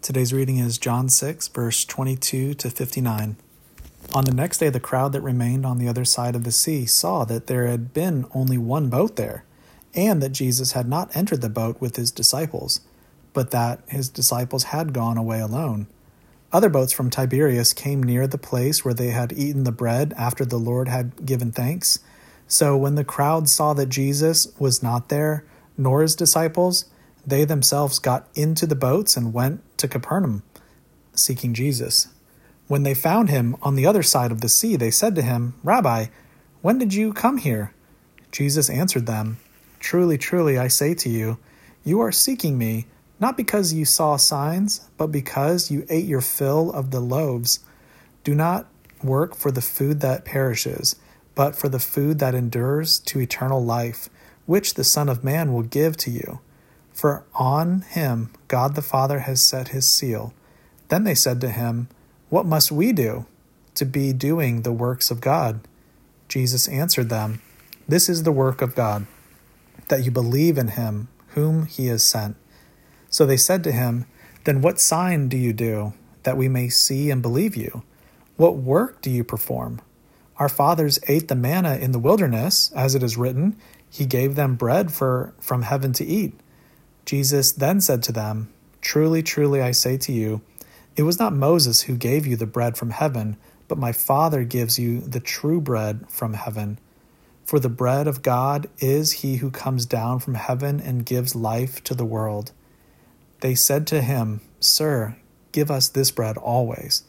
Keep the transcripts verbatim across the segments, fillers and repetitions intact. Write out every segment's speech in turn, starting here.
Today's reading is John six, verse twenty-two to fifty-nine. On the next day, the crowd that remained on the other side of the sea saw that there had been only one boat there, and that Jesus had not entered the boat with his disciples, but that his disciples had gone away alone. Other boats from Tiberias came near the place where they had eaten the bread after the Lord had given thanks. So when the crowd saw that Jesus was not there, nor his disciples, they themselves got into the boats and went to Capernaum, seeking Jesus. When they found him on the other side of the sea, they said to him, "Rabbi, when did you come here?" Jesus answered them, "Truly, truly, I say to you, you are seeking me, not because you saw signs, but because you ate your fill of the loaves. Do not work for the food that perishes, but for the food that endures to eternal life, which the Son of Man will give to you. For on him God the Father has set his seal." Then they said to him, "What must we do to be doing the works of God?" Jesus answered them, "This is the work of God, that you believe in him whom he has sent." So they said to him, "Then what sign do you do, that we may see and believe you? What work do you perform? Our fathers ate the manna in the wilderness, as it is written, he gave them bread for, from heaven to eat." Jesus then said to them, "Truly, truly, I say to you, it was not Moses who gave you the bread from heaven, but my Father gives you the true bread from heaven. For the bread of God is he who comes down from heaven and gives life to the world." They said to him, "Sir, give us this bread always."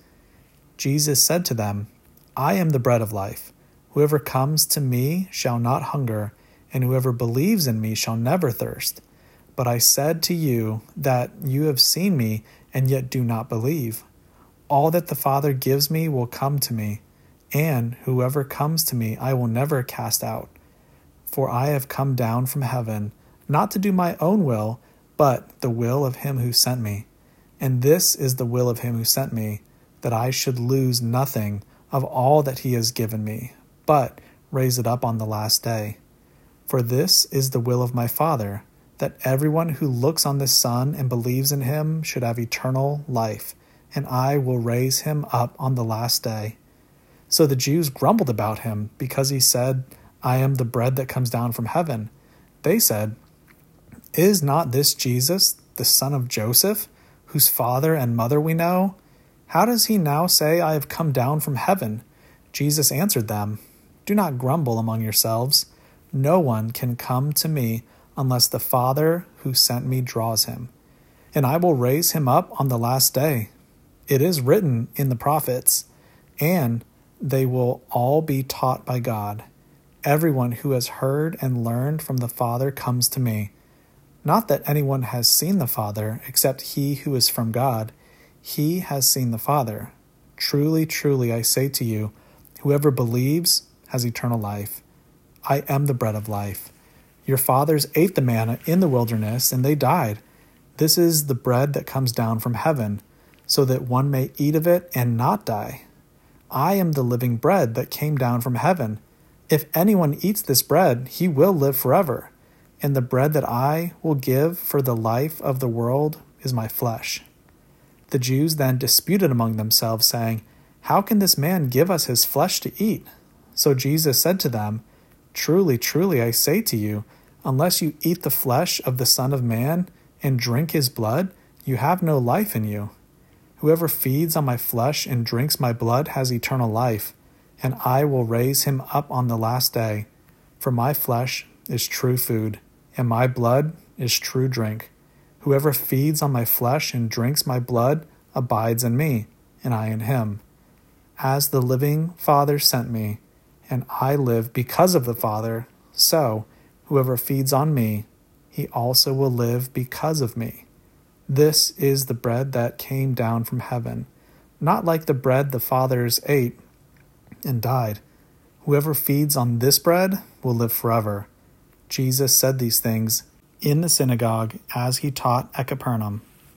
Jesus said to them, "I am the bread of life. Whoever comes to me shall not hunger, and whoever believes in me shall never thirst. But I said to you that you have seen me, and yet do not believe. All that the Father gives me will come to me, and whoever comes to me I will never cast out. For I have come down from heaven, not to do my own will, but the will of him who sent me. And this is the will of him who sent me, that I should lose nothing of all that he has given me, but raise it up on the last day. For this is the will of my Father, that everyone who looks on the Son and believes in him should have eternal life, and I will raise him up on the last day." So the Jews grumbled about him, because he said, "I am the bread that comes down from heaven." They said, "Is not this Jesus, the son of Joseph, whose father and mother we know? How does he now say, 'I have come down from heaven'?" Jesus answered them, "Do not grumble among yourselves. No one can come to me unless the Father who sent me draws him. And I will raise him up on the last day. It is written in the prophets, and they will all be taught by God. Everyone who has heard and learned from the Father comes to me. Not that anyone has seen the Father, except he who is from God. He has seen the Father. Truly, truly, I say to you, whoever believes has eternal life. I am the bread of life. Your fathers ate the manna in the wilderness, and they died. This is the bread that comes down from heaven, so that one may eat of it and not die. I am the living bread that came down from heaven. If anyone eats this bread, he will live forever. And the bread that I will give for the life of the world is my flesh." The Jews then disputed among themselves, saying, "How can this man give us his flesh to eat?" So Jesus said to them, "Truly, truly, I say to you, unless you eat the flesh of the Son of Man and drink his blood, you have no life in you. Whoever feeds on my flesh and drinks my blood has eternal life, and I will raise him up on the last day. For my flesh is true food, and my blood is true drink. Whoever feeds on my flesh and drinks my blood abides in me, and I in him. As the living Father sent me, and I live because of the Father, so whoever feeds on me, he also will live because of me. This is the bread that came down from heaven, not like the bread the fathers ate and died. Whoever feeds on this bread will live forever." Jesus said these things in the synagogue as he taught at Capernaum.